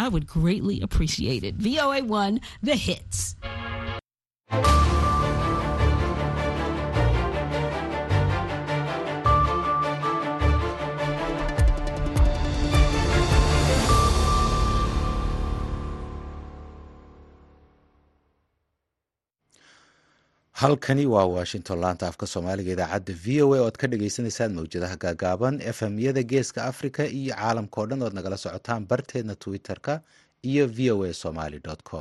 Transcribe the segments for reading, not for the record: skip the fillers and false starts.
I would greatly appreciate it. VOA1, The Hits. halkani waa washington laanta afka soomaaliga idaacadda v o a oo ad ka dhagaysanaysaan mawjadaha gaagaaban efmyada geeska africa iyo caalamka o dhan ood nagala socotaan barteedna twitter-ka iyo v o a somaly com.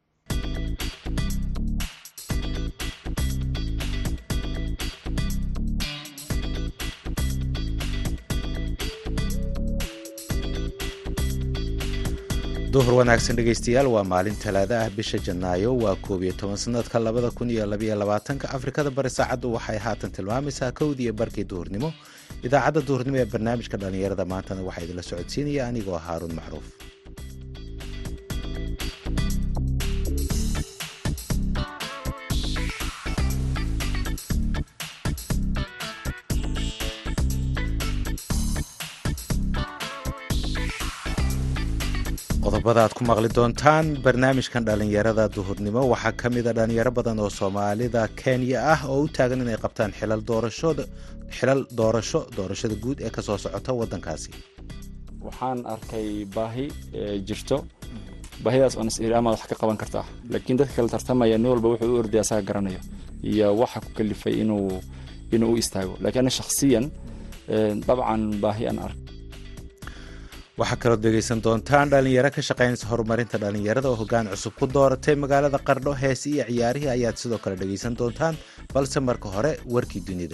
duhur wanaagsan dhegaystayaal waa maalin talaado ah bisha janaayo waa 11 sanadka 2022 afrikada bari saacaddu waxay haatan tilmaamaysaa 1:00 duhurnimo. idaacadda duhurnimo ee barnaamijka dhalinyarada maantana waxaa idinla socodsiinaya anigoo haaruun macruuf. qodobada aad ku maqli doontaan barnaamijkan dhalinyarada duhurnimo waxaa ka mida dhalinyaro badan oo soomaalida kenya ah oo u taagan inay qabtaan xilal doorashada guud ee kasoo socota wadankaasi. waxaan arkay baahi jirto baahidaas oo ama wax ka qaban kartaa, laakiin dadka kala tartamaya nin walba wuxuu u ordaya asaga garanayo iyo waxa ku kalifay inuu u istaago, laakiin ana shakhsiyan dabcan baahi aan arkay. waxaa kaloo dhegaysan doontaan dhalinyaro ka shaqaynaysa horumarinta dhalinyarada oo hoggaan cusub ku dooratay magaalada qardho. heesi iyo ciyaarihii ayaad sidoo kale dhegaysan doontaan, balse marka hore warkii dunida.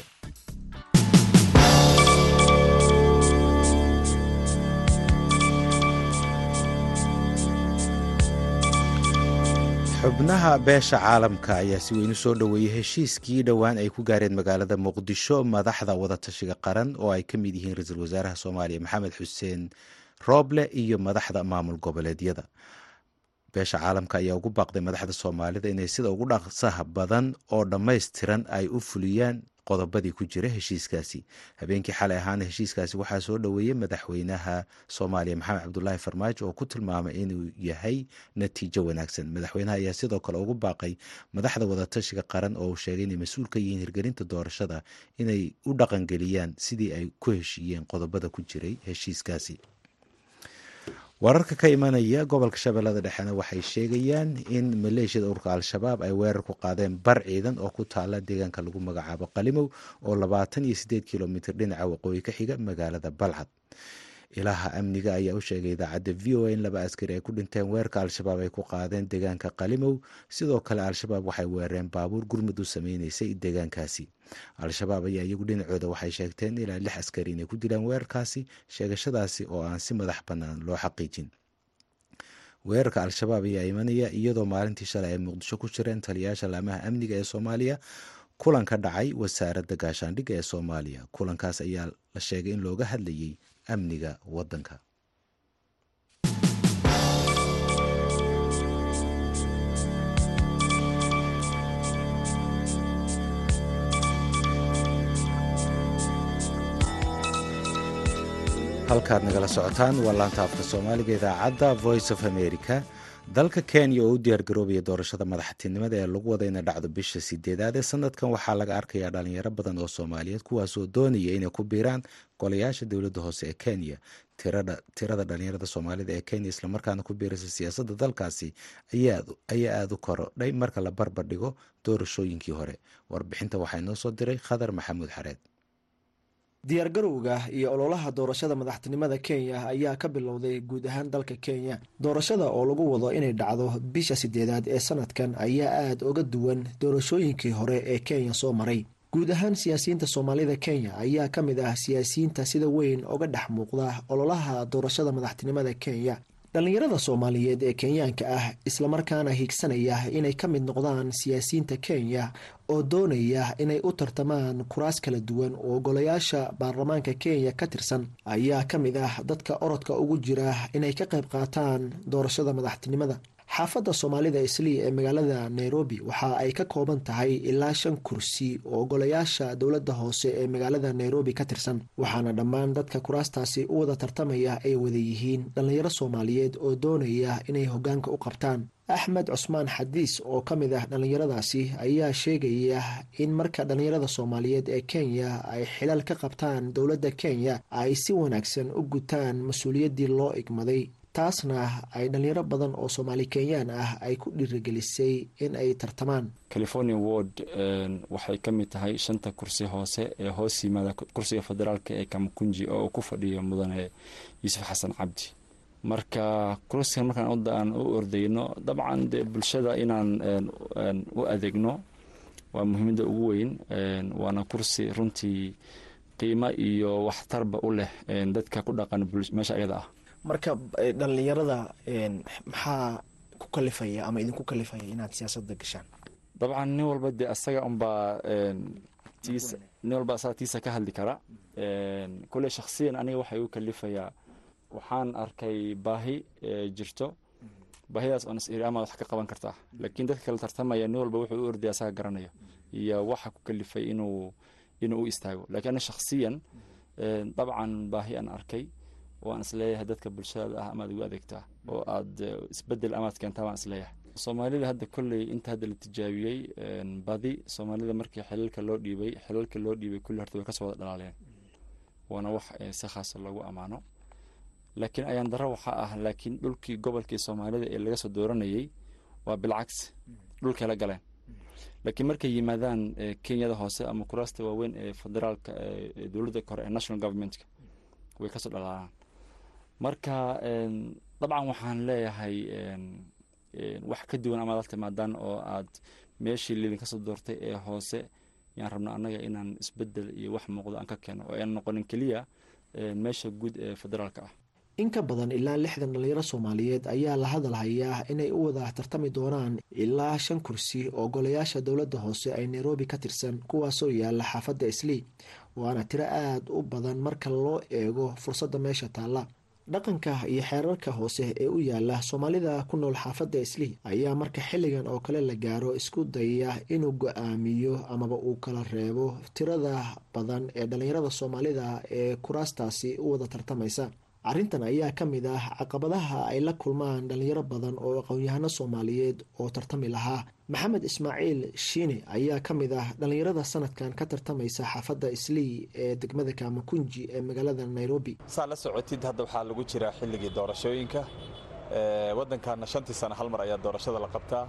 xubnaha beesha caalamka ayaa si weyn u soo dhoweeyey heshiiskii dhowaan ay ku gaareen magaalada muqdisho madaxda wadatashiga qaran oo ay ka mid yihiin ra-iisul wasaaraha soomaaliya maxamed xuseen rooble iyo madaxda maamul goboleedyada. beesha caalamka ayaa ugu baaqday madaxda soomaalida inay sida ugu dhaqsaha badan oo dhammaystiran ay u fuliyaan qodobadii ku jira heshiiskaasi. habeenkii xalay ahaana heshiiskaasi waxaa soo dhoweeyey madaxweynaha soomaaliya maxamed cabdulaahi farmaajo oo ku tilmaamay inuu yahay natiijo wanaagsan. madaxweynaha ayaa sidoo kale ugu baaqay madaxda wadatashiga qaran oo uu sheegay inay mas-uul ka yihiin hirgelinta doorashada inay u dhaqangeliyaan sidii ay ku heshiiyeen qodobada ku jiray heshiiskaasi. wararka ka imanaya gobolka shabeellada dhexena waxay sheegayaan in maleeshiyada ururka al-shabaab ay weerar ku qaadeen bar ciidan oo ku taala deegaanka lagu magacaabo qalimow oo 28 kilomitr dhinaca waqooyi ka xiga magaalada balcad. ilaha amniga ayaa u sheegay idaacadda v o a in 2 askari ay ku dhinteen weerarka al-shabaab ay ku qaadeen deegaanka qalimow. sidoo kale al-shabaab waxay weerareen baabuur gurmud u sameynaysay deegaankaasi. al-shabaab ayaa iyagu dhinacooda waxay sheegteen ilaa 6 askari inay ku dilaan weerarkaasi, sheegashadaasi oo aan si madax bannaan loo xaqiijin. weerarka al-shabaab ayaa imanaya iyadoo maalintii shalay ay muqdisho ku jireen taliyayaasha laamaha amniga ee soomaaliya kulan ka dhacay wasaaradda gaashaandhigga ee soomaaliya. kulankaas ayaa la sheegay in looga hadlayay amniga wadanka. halkaad nagala socotaan waa laanta afka soomaaliga idaacadda voice of america. dalka kenya oo u diyaargaroobaya doorashada madaxtinimada ee lagu wada inay dhacdo bisha 8 ee sanadkan waxaa laga arkayaa dhalinyaro badan oo soomaaliyeed kuwaasoo doonaya inay ku biiraan golayaasha dowladda hoose ee kenya. tirada dhalinyarada soomaalida ee kenya islamarkaana ku biiraysa siyaasadda dalkaasi ayaa aada u korodhay marka la barbar dhigo doorashooyinkii hore. warbixinta waxaa inoo soo diray khadar maxamuud xareed. diyaargarowga iyo ololaha doorashada madaxtinimada kenya ayaa ka bilowday guud ahaan dalka kenya. doorashada oo lagu wado inay dhacdo bisha 8 ee sanadkan ayaa aada uga duwan doorashooyinkii hore ee kenya soo maray. guud ahaan siyaasiyiinta soomaalida kenya ayaa ka mid ah siyaasiyiinta sida weyn uga dhex muuqda ololaha doorashada madaxtinimada kenya. dhallinyarada soomaaliyeed ee kenyaanka ah islamarkaana higsanaya inay ka mid noqdaan siyaasiyiinta kenya oo doonaya inay u tartamaan kuraas kala duwan oo golayaasha baarlamaanka kenya ka tirsan ayaa ka mid ah dadka orodka ugu jira inay ka qayb qaataan doorashada madaxtinimada. xaafadda soomaalida islii ee magaalada nairobi waxa ay ka kooban tahay ilaa 5 kursi oo golayaasha dowladda hoose ee magaalada nairobi ka tirsan waxaana dhammaan dadka kuraastaasi u wada tartamaya ay wada yihiin dhalinyaro soomaaliyeed oo doonaya inay hoggaanka u qabtaan. axmed cusmaan xadiis oo ka mid ah dhallinyaradaasi ayaa sheegaya in marka dhallinyarada soomaaliyeed ee kenya ay xilal ka qabtaan dowladda kenya ay si wanaagsan u gutaan mas-uuliyaddii loo igmaday, taasna ay dhalinyaro badan oo soomaali kenyaan ah ay ku dhiirigelisay in ay tartamaan. california ward waxay ka mid tahay 5 kursi hoose ee hoos yimaada kursiga federaalka ee Kamukunji oo ku fadhiyo mudane Yuusuf Xasan Cabdi. marka kursigan markaan aan u ordayno dabcan bulshada inaan u adeegno waa muhiimada ugu weyn, waana kursi runtii qiimo iyo waxtarba u leh dadka ku dhaqan meesha ayada ah. marka dhalinyarada maxaa ku kalifaya ama idinku kalifaya inaad siyaasadda gashaan? dabcan nin walba dee asaga unbaa nin walba asaga tiisa ka hadli kara. kule shakhsiyan aniga waxay u kalifayaa waxaan arkay baahi jirto, baahidaas oon is-iri ama wax ka qaban kartaa, laakiin dadka kala tartamaya nin walba wuxuu u ordaya asaga garanayo iyo waxa ku kalifay inuu u istaago. laakiin ana shakhsiyan dabcan baahi aan arkay waan isleeyahay dadka bulshada ah amaad ugu adeegtaa oo aad isbedel amaad keentaa waan isleeyahay. soomaalida hadda kolley inta hadda la tijaabiyey badi soomaalida markii xilalka loo dhiibay kulli horta way ka soo wada dhalaaleen, waana wax si khaasa lagu ammaano. laakiin ayaan daro waxaa ah laakiin dhulkii gobolkii soomaalida ee laga soo dooranayay waa bilcagsi dhulkay la galeen. laakiin markay yimaadaan kenyada hoose ama kuraasta waaweyn ee federaalka ee dowladda kore ee national governmentka way kasoo dhalaalaan. marka dabcan waxaan leeyahay wax ka duwan amaad la timaadaan oo aad meeshii lidinka soo doortay ee hoose yaan rabna annaga inaan isbedel iyo wax muuqdo aan ka keeno oo aan noqonin keliya meesha guud ee federaalka ah. in ka badan ilaa 60 dhalinyaro soomaaliyeed ayaa la hadalhayaa inay u wada tartami doonaan ilaa 5 kursi oo golayaasha dowladda hoose ay nairobi ka tirsan kuwaasoo yaala xaafadda islii, waana tiro aad u badan marka loo eego fursadda meesha taalla. dhaqanka iyo xeerarka hoose ee u yaala soomaalida ku nool xaafadda islii ayaa marka xilligan oo kale la gaaro isku dayaya inuu go-aamiyo amaba uu kala reebo tirada badan ee dhalinyarada soomaalida ee kuraastaasi u wada tartamaysa. arrintan ayaa ka mid ah caqabadaha ay la kulmaan dhalinyaro badan oo aqoon-yahano soomaaliyeed oo tartami lahaa. maxamed ismaaciil shiine ayaa ka mid ah dhalinyarada sanadkan ka tartamaysa xaafadda islii ee degmada Kamukunji ee magaalada Nairobi. saa la socotid hadda waxaa lagu jiraa xilligii doorashooyinka waddankaana 5 sano hal mar ayaa doorashada la qabtaa.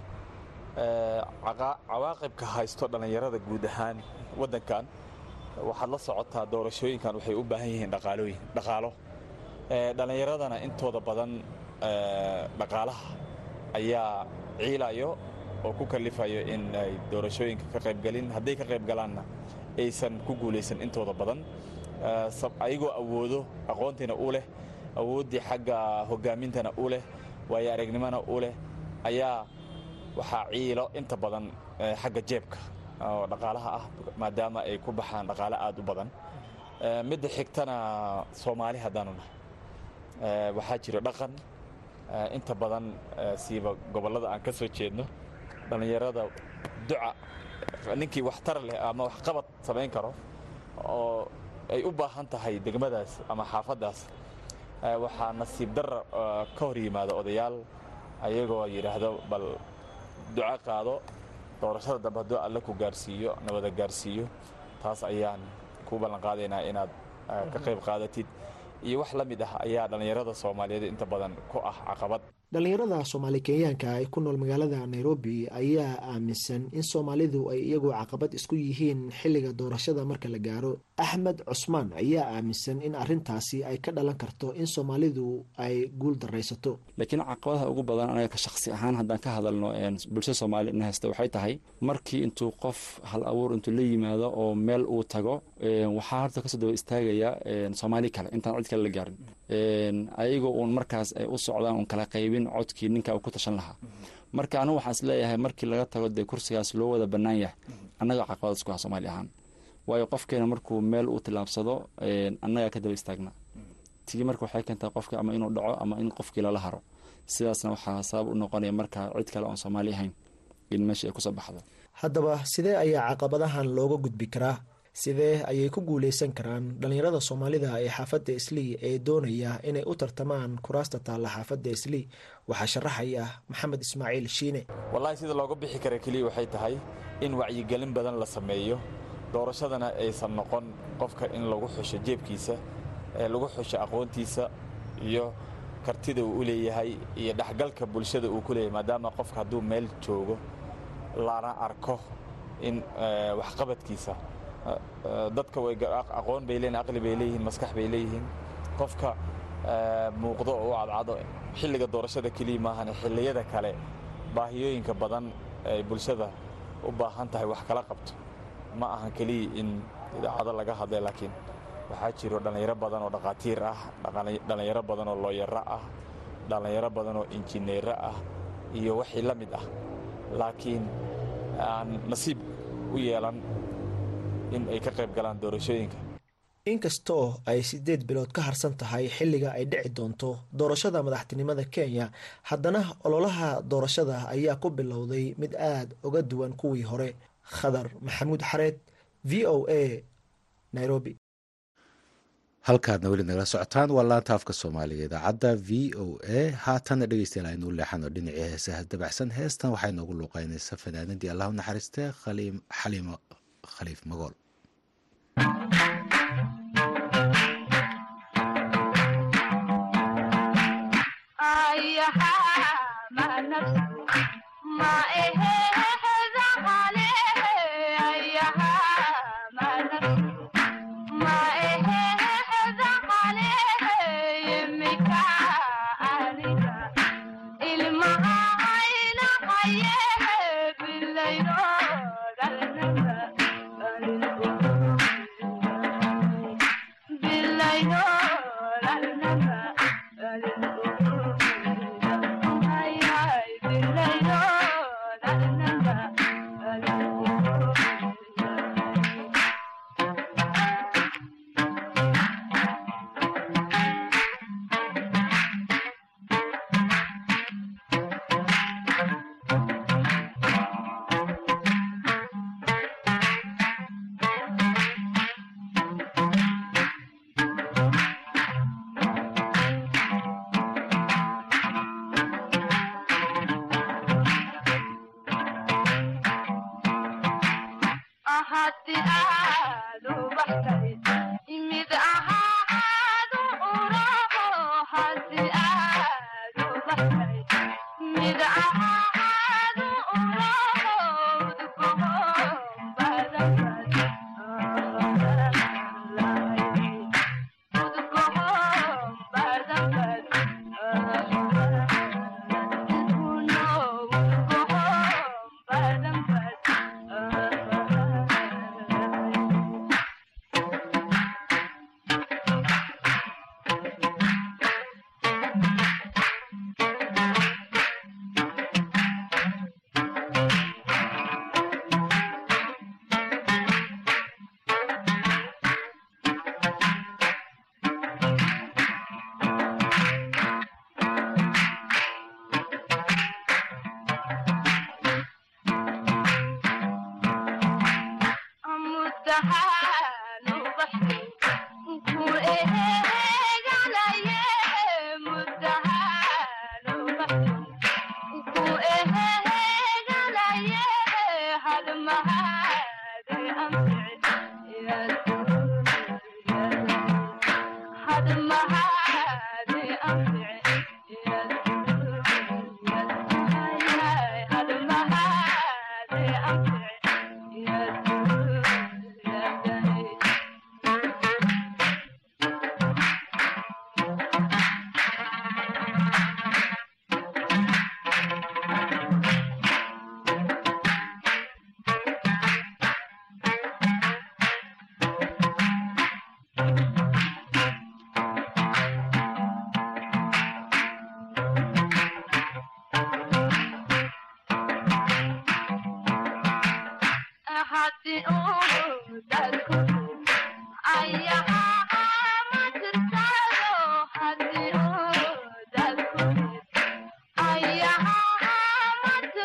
cawaaqibka haysto dhalinyarada guud ahaan waddankan waxaad la socotaa doorashooyinkan waxay u baahan yihiin dhaqaalo. dhallinyaradana intooda badan dhaqaalaha ayaa ciilayo oo ku kalifayo in ay doorashooyinka ka qaybgalin. hadday ka qaybgalaanna aysan ku guulaysan intooda badan ayagoo awoodo aqoontiina u leh, awooddii xagga hogaamintana u leh, waayo aragnimona u leh, ayaa waxaa ciilo inta badan xagga jeebka oo dhaqaalaha ah maadaama ay ku baxaan dhaqaale aad u badan. midda xigtana soomaali haddaanu nahay waxaa jiro dhaqan inta badan siiba gobollada aan ka soo jeedno dhallinyarada duca ninkii waxtar leh ama waxqabad samayn karo oo ay u baahan tahay degmadaas ama xaafaddaas waxaa nasiib darra ka hor yimaada odayaal ayagoo yidhaahdo bal duco qaado doorashada dambe hadduu alle ku gaarsiiyo nabada gaarsiiyo. taas ayaan ku ballan qaadaynaa inaad ka qayb qaadatid iyo wax la mid ah ayaa dhallinyarada soomaaliyeed inta badan ku ah caqabad. dhalinyarada soomaali kenyaanka ee ku nool magaalada Nairobi ayaa aaminsan in Soomaalidu ay iyagu caqabad isku yihiin xilliga doorashada marka la gaaro. Axmed Cusmaan ayaa aaminsan in arrintaasi ay ka dhalan karto in Soomaalidu ay guul dareysato. laakiin caqabadaha ugu badan anaga ka shakhsi ahaan haddaan ka hadalno bulshada Soomaali in haysta waxay tahay markii intuu qof hal abuur intuu la yimaado oo meel uu tago waxaa horta kasoo daba istaagaya Soomaali kale intaan cid kale la gaarin, ayagoo uun markaas ay u socdaan uun kala qaybin codkii ninka uu ku tashan lahaa. marka anigu waxaan isleeyahay markii laga tago dee kursigaas loo wada bannaan yahay annaga caqabad isku ah Soomaali ahaan, waayo qofkeena markuu meel u tilaabsado annagaa ka daba istaagna. tii marka waxay keentaa qofka ama inuu dhaco ama in qofkii lala haro. sidaasna waxaa sabab u noqonaya markaa cid kale oon soomaali ahayn in meesha ay kusoo baxdo. haddaba sidee ayaa caqabadahan looga gudbi karaa? sidee ayay ku guuleysan karaan dhalinyarada soomaalida ee xaafadda islii ee doonaya inay u tartamaan kuraasta taalla xaafadda islii? waxaa sharaxaya maxamed ismaaciil shiine. wallaahi sida looga bixi kara keliya waxay tahay in wacyigelin badan la sameeyo, doorashadana aysan noqon qofka in lagu xusho jeebkiisa, ee lagu xusho aqoontiisa iyo kartida uu u leeyahay iyo dhexgalka bulshada uu ku leeyahay, maadaama qofka hadduu meel joogo lana arko in waxqabadkiisa dadka way aqoon bay leeyihiin, aqli bay leeyihiin, maskax bay leeyihiin. qofka muuqdo oo u cadcado xilliga doorashada keliya maahan, xilliyada kale baahiyooyinka badan ay bulshada u baahan tahay wax kala qabto ma ahan keliya in idaacado laga hadlay, laakiin waxaa jiro dhallinyaro badan oo dhaqaatiir ah, dhallinyaro badan oo looyaro ah, dhallinyaro badan oo injineero ah iyo wixii la mid ah, laakiin aan nasiib u yeelan in ay ka qayb galaan doorashooyinka. inkastoo ay 8 bilood ka harsan tahay xilliga ay dhici doonto doorashada madaxtinimada Kenya, haddana ololaha doorashada ayaa ku bilowday mid aad uga duwan kuwii hore. Khadar Maxamuud Xareed, VOA, Nairobi. halkaadna weli nagala socotaan waa laanta afka soomaaliga idaacadda VOA. haatana dhegeystayaal aynu leexano dhinacii heesaha dabacsan. heestan waxay noogu luuqeynaysaa fanaanadii allah u naxariistee xaliimo khaliif magool.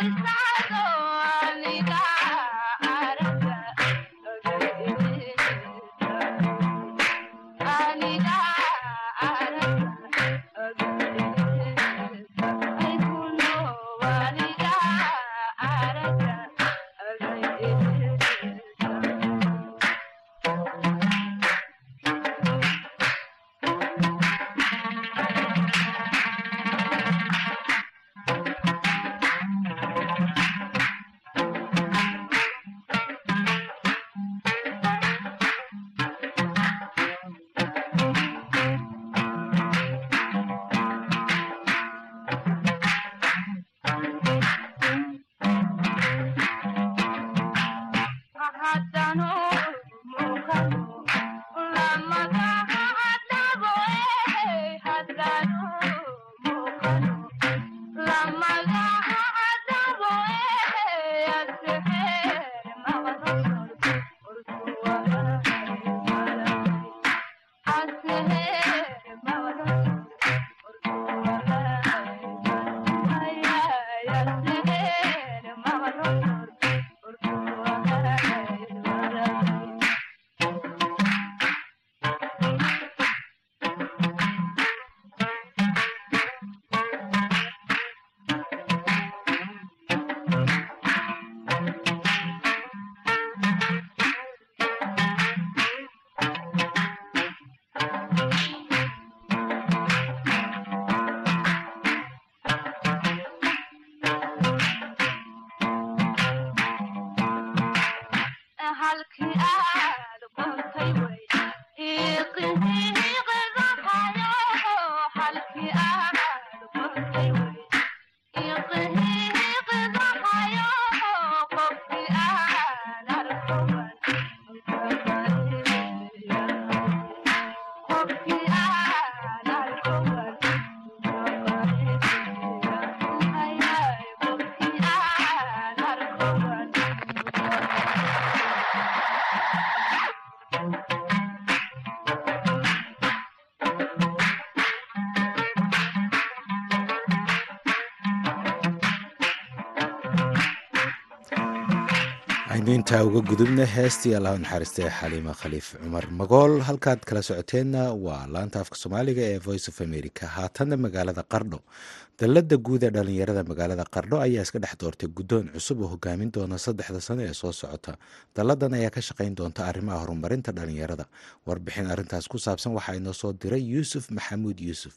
aynu intaa uga gudubna heestii allah naxariistay xaliima khaliif cumar magool. halkaad kala socoteenna waa laanta afka soomaaliga ee voice of america. haatanna magaalada qardho, dallada guud ee dhalinyarada magaalada qardho ayaa iska dhex doortay guddoon cusub oo hogaamin doona 3 sano ee soo socota. dalladan ayaa ka shaqayn doonta arrimaha horumarinta dhalinyarada. warbixin arrintaas ku saabsan waxaa inoo soo diray yuusuf maxamuud yuusuf.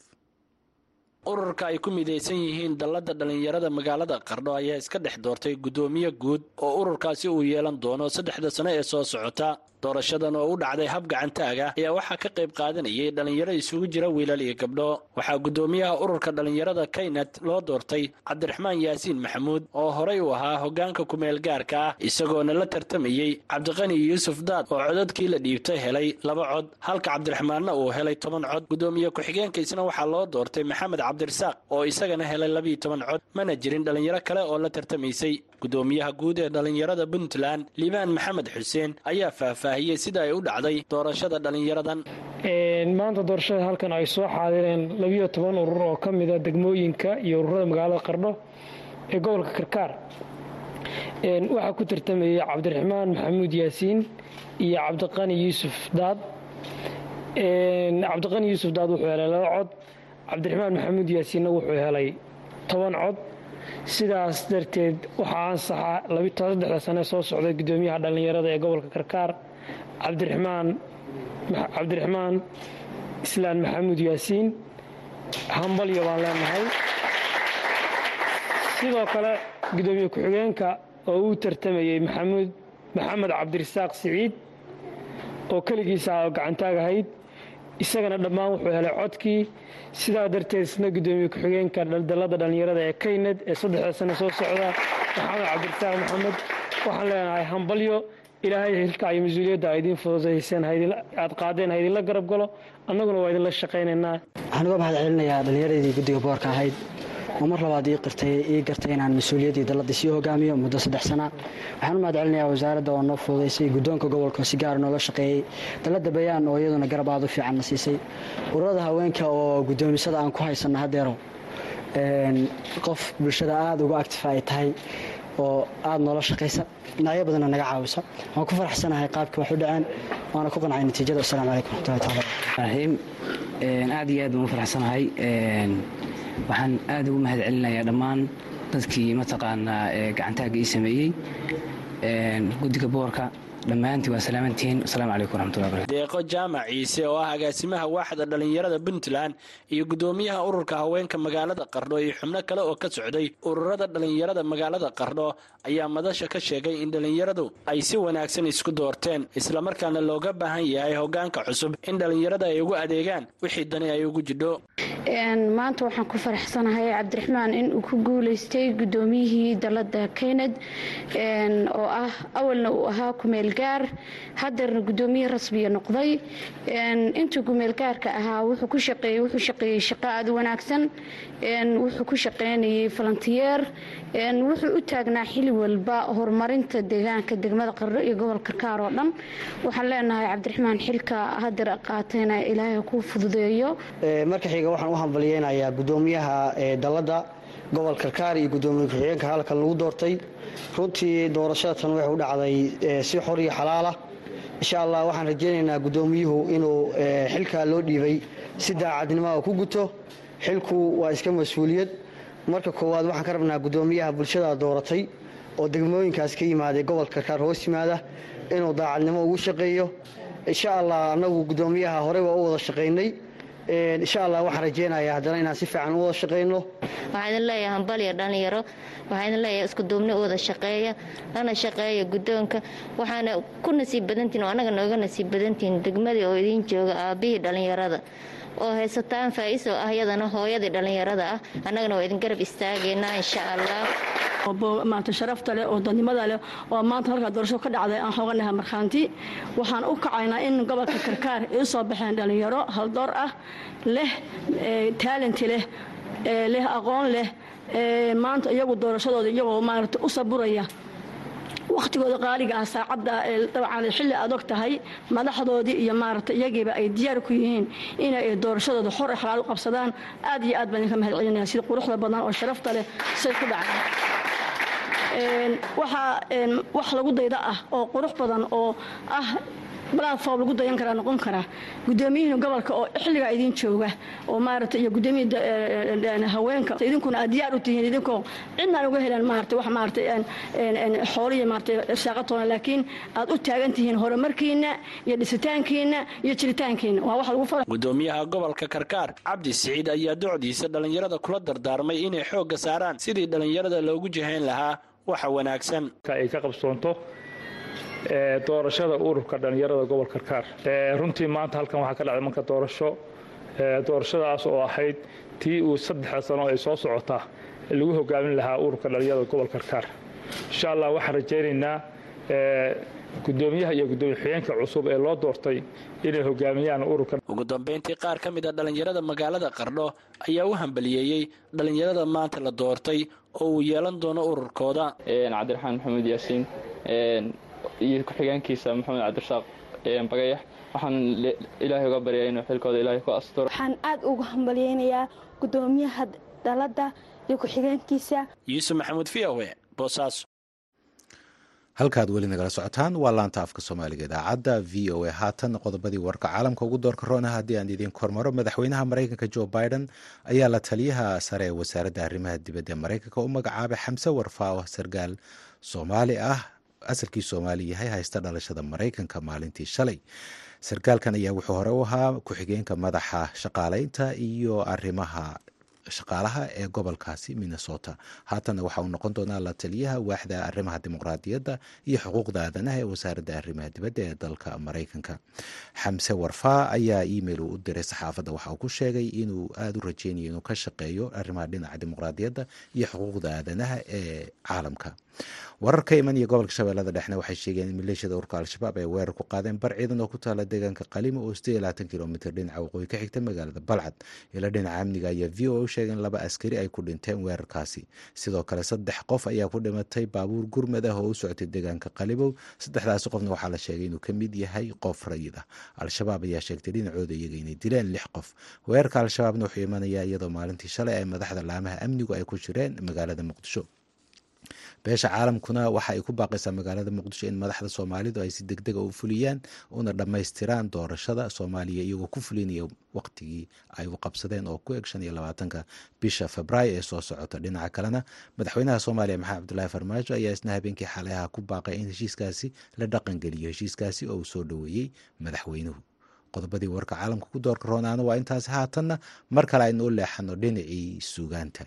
ururka ay ku midaysan yihiin dallada dhalinyarada magaalada qardho ayaa iska dhex doortay guddoomiye guud oo ururkaasi uu yeelan doono 3 sano ee soo socota. doorashadan oo u dhacday hab gacantaaga ayaa waxaa ka qayb qaadanayay dhalinyaro isugu jira wiilal iyo gabdho. waxaa guddoomiyaha ururka dhalinyarada kaynad loo doortay cabdiraxmaan yaasiin maxamuud oo horey u ahaa hogaanka kumeel gaarka ah, isagoona la tartamayey cabdiqani yuusuf daad oo codadkii la dhiibtay helay 2 cod halka cabdiraxmaanna uu helay 10 cod. guddoomiye ku-xigeenkaisna waxaa loo doortay maxamed cabdirasaaq oo isagana helay 12 cod. mana jirin dhalinyaro kale oo la tartamaysay. guddoomiyaha guud ee dhalinyarada puntland liibaan maxamed xuseen ayaa faahfaahiyey sida ay u dhacday doorashada dhalinyaradan. maanta doorashada halkan ay soo xaadireen 12 urur oo ka mida degmooyinka iyo ururada magaalada qardho ee gobolka karkaar. waxaa ku tartamayay cabdiraxmaan maxamuud yaasiin iyo cabdiqani yuusuf daad. cabdiqani yuusuf daad wuxuu helay 2 cod, cabdiraxmaan maxamuud yaasiinna wuxuu helay 10 cod. sidaas darteed waxaa ansaxa 3 sane soo socday guddoomiyaha dhalinyarada ee gobolka karkaar cabdiraxmaan islaan maxamuud yaasiin. hambalyo baan leenahay. sidoo kale guddoomiye ku-xigeenka oo uu tartamayey maxamed cabdirasaaq siciid oo keligiisa oo gacantaag ahayd, isagana dhammaan wuxuu helay codkii. sidaa darteed isna guddoomiye ku-xigeenka dallada dhalinyarada ee kaynad ee 3 sane soo socda maxamed cabdirasaaq maxamed, waxaan leenahay hambalyo. ilaahay xilka iyo mas-uuliyadda a idiin fududayseen aad qaadeen ha idinla garab galo, annaguna waa idinla shaqaynaynaa. waxaan uga mahad celinayaa dhallinyaradii guddiga boorka ahayd oo mar labaad ii gartay inaan mas-uuliyaddii dalladii sii hogaamiyo muddo 3 sana. waxaan u mahad celinayaa wasaaradda oo noo fududaysay, guddoonka gobolka si gaara nooga shaqeeyey, dalladda bayaan oo iyaduna garab aad u fiicanna siisay, ururada haweenka oo guddoomisada aan ku haysanna haddeero qof bulshada aada uga actifa ay tahay oo aada noola shaqaysa dhinacyo badanna naga caawisa waan ku faraxsanahay qaabkii wax u dhaceen waana ku qancay natiijada. Assalaamu calaykum waraxmatullahi taala raxiim. aad iyo aad baan u faraxsanahay. waxaan aad ugu mahad celinayaa dhammaan dadkii mataqaanaa gacantaaga ii sameeyey guddiga boorka dhammaantii waa salaamantihiin. asalaamu calaykum waraxmatullahi barakatu. deeqo jaamac ciise oo ah agaasimaha waaxda dhallinyarada puntland iyo guddoomiyaha ururka haweenka magaalada qardho iyo xubno kale oo ka socday ururada dhallinyarada magaalada qardho ayaa madasha ka sheegay in dhallinyaradu ay si wanaagsan isku doorteen islamarkaana looga baahan yahay hogaanka cusub in dhallinyarada ay ugu adeegaan wixii dani ay ugu jidho. maanta waxaan ku faraxsanahay cabdiraxmaan in uu ku guulaystay guddoomiyihii dalada keenad oo ah awalna uu ahaa kumeel gaar hadeerna guddoomiye rasmiya noqday. intuu kumeel gaarka ahaa wuxuu shaqeeyey shaqo aad wanaagsan, wuxuu ku shaqeynayay falantiyeer, wuxuu u taagnaa xili walba horumarinta deegaanka degmada qardho iyo gobolka kaar oo dhan. waxaan leenahay cabdiraxmaan xilka hadeer qaatayna ilaahay ku fududeeyo. marka xiga waxaan u hambaliyeynayaa guddoomiyaha dalada gobolka kaar iyo guddoomiye ku-xigeenka halkan lagu doortay. runtii doorashada tan waxay u dhacday si xor iyo xalaal ah. insha allah waxaan rajaynaynaa guddoomiyuhu inuu xilkaa loo dhiibay si daacadnimo ku guto. xilku waa iska mas-uuliyad. marka koowaad waxaan ka rabnaa guddoomiyaha bulshada dooratay oo degmooyinkaas ka yimaaday gobolka kaar hoos yimaada inuu daacadnimo ugu shaqeeyo. insha allah annagu guddoomiyaha horey waa u wada shaqaynay. insha allah waxaan rajeynayaa haddana inaan si fiican u wada shaqayno. waxaan idin leeyahay hambaliya dhallinyaro, waxaan idin leeyahay isku duubni u wada shaqeeya, lana shaqeeya guddoonka. waxaana ku nasiib badantihin oo annaga nooga nasiib badantihin degmadii oo idiin jooga aabbihii dhallinyarada oo haysataan faa'iis oo ah iyadana hooyadii dhallinyarada ah. annagana waa idin garab istaagaynaa insha allah. maanta sharafta leh oo dadnimada leh oo maanta halkaa doorasho ka dhacday aan hoganahay markhaanti. waxaan u kacaynaa in gobolka karkaar ay u soo baxeen dhallinyaro haldoor ah, leh taalenti leh aqoon leh. maanta iyagu doorashadooda iyagoo maarata u saburaya wakhtigooda qaaliga ah saacadda dabcan xilli aad og tahay madaxdoodii iyo maarata iyagiiba ay diyaar ku yihiin inay doorashadooda xor iyo xalaal u qabsadaan. aad iyo aad baan idinka mahad celinaya sida quruxda badan oo sharafta leh say ku dhacay. waxaa wax lagu dayda ah oo qurux badan oo ah platform lagu dayan karaa noqon karaa gudoomiyihii gobolka oo xilliga idin jooga oo maartay iyo gudoomiyada haweenka idinkuna aad diyaar u tihiin idinkoo cidna uga helan maartay wax maartay xooliye maartay shaqatoona laakiin aad u taagan tihiin horumarkiina iyo dhisitaankiina iyo jiritaankiina waa wax lagu fara. gudoomiyaha gobolka Karkaar Cabdi Saciid ayaa docdiisa dhalinyarada kula dardaarmay inay xoogga saaraan sidii dhalinyarada loogu jihayn lahaa waxa wanaagsan ay ka qabsoonto doorashada ururka dhalinyarada gobolka Karkaar. runtii maanta halkan waxa ka dhacday marka doorashadaas oo ahayd tii uu 3 sano ay soo socota lagu hogaamin lahaa ururka dhalinyarada gobolka Karkaar. insha Allah waxaan rajaynaynaa gudoomiyaha iyo gudoomiye xigeenka cusub ee loo doortay inay hogaamiyaan ururka. ugu dambeyntii qaar ka mid ah dhalinyarada magaalada Qardho ayaa u hambaliyeeyay dhalinyarada maanta la doortay oo uu yeelan doono ururkooda. Cabdiraxmaan Maxamed Yaasiin iyo ku-xigeenkiisa Maxamed Cabdirasaaq Bagayax waxaan ilaahay uga baryayaa inuu xilkooda ilaahay ku asturo. waxaan aad ugu hambaliyeynayaa gudoomiyaha dalada iyo ku-xigeenkiisa Yuusuf Maxamuud Fiyawe Boosaaso. halkaad weli nagala socotaan waa laanta afka Soomaaliga idaacadda VOA. haatan qodobadii warka caalamka ugu doorka roona haddii aan idin kormaro madaxweynaha Mareykanka Joe Biden ayaa la taliyaha sare ee wasaaradda arrimaha dibadda ee Mareykanka u magacaabay Xamse Warfaa sargaal Soomaali ah asalkii Soomaali yahay haysta dhalashada Mareykanka maalintii shalay. sargaalkan ayaa wuxuu hore u ahaa ku-xigeenka madaxa shaqaaleynta iyo arrimaha shaqaalaha ee gobolkaasi Minnesota. haatan waxa uu noqon doonaa la taliyaha waaxda arrimaha dimuqraadiyadda iyo xuquuqda aadanaha ee wasaaradda arrimaha dibadda ee dalka Mareykanka. Xamse Warfaa ayaa email u diray saxaafadda waxa uu ku sheegay inuu aad u rajeynayo inuu ka shaqeeyo arrimaha dhinaca dimuqraadiyadda iyo xuquuqda aadanaha ee caalamka. wararka iman iyo gobolka Shabeellada Dhexna waxay sheegeen in maleeshiyada ururka Al-Shabaab ay weerar ku qaadeen bar ciidan oo ku taala deegaanka Qalimo oo 20 kiiloomitir dhinaca waqooyi ka xigta magaalada Balcad. ila dhinaca amniga ayaa VOA sheegeen 2 askari ay ku dhinteen weerarkaasi. sidoo kale 3 qof ayaa ku dhimatay baabuur gurmad ah oo u socotay deegaanka Qalibow. 3daasi qofna waxaa la sheegay inuu ka mid yahay qof rayid ah. Al-shabaab ayaa sheegtay dhinacooda iyaga inay dileen 6 qof. weerarka Al-shabaabna wuxuu imanayaa iyadoo maalintii shalay ay madaxda laamaha amnigu ay ku jireen magaalada Muqdisho. beesha caalamkuna waxa ay ku baaqaysaa magaalada Muqdisho in madaxda Soomaalidu ay si degdeg ah u fuliyaan una dhammaystiraan doorashada Soomaaliya iyagoo ku fulinaya waqtigii ay u qabsadeen oo ku eg 25 bisha Febraayo ee soo socota. dhinaca kalena madaxweynaha Soomaaliya Maxamed Cabdullaahi Farmaajo ayaa isna habeenkii xalay ku baaqay in heshiiskaasi la dhaqan geliyo. heshiiskaasi oo uu soo dhaweeyay madaxweynuhu. qodobadii warka caalamka ku doorka roonaana waa intaas. haatanna mar kale aynu u leexano dhinacii suugaanta.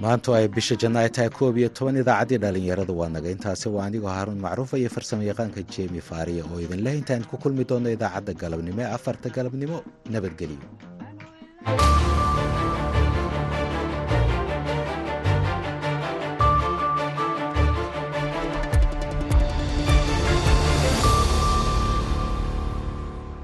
maanta ay bisha janaayo tahay 11 idaacaddii dhalinyarada waa naga intaasi waa anigoo Haaruun Macruuf iyo farsamo yaqaanka Jemi Faariya oo idin leh intaan ku kulmi doono idaacadda galabnimo 4 galabnimo nabadgelyo.